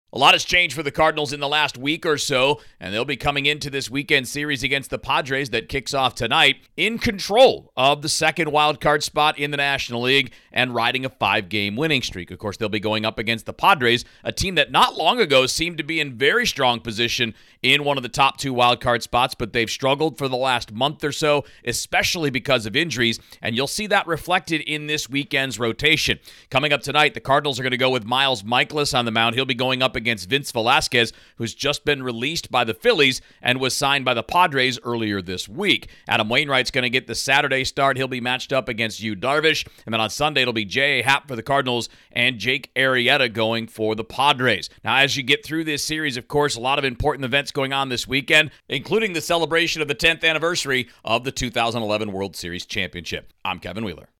A lot has changed for the Cardinals in the last week or so, and they'll be coming into this weekend series against the Padres that kicks off tonight in control of the second wild card spot in the National League and riding a 5-game winning streak. Of course, they'll be going up against the Padres, a team that not long ago seemed to be in very strong position in one of the top 2 wild card spots, but they've struggled for the last month or so, especially because of injuries, and you'll see that reflected in this weekend's rotation. Coming up tonight, the Cardinals are going to go with Miles Mikolas on the mound. He'll be going up against Vince Velasquez, who's just been released by the Phillies and was signed by the Padres earlier this week. Adam Wainwright's going to get the Saturday start. He'll be matched up against Yu Darvish. And then on Sunday, it'll be J.A. Happ for the Cardinals and Jake Arrieta going for the Padres. Now, as you get through this series, of course, a lot of important events going on this weekend, including the celebration of the 10th anniversary of the 2011 World Series Championship. I'm Kevin Wheeler.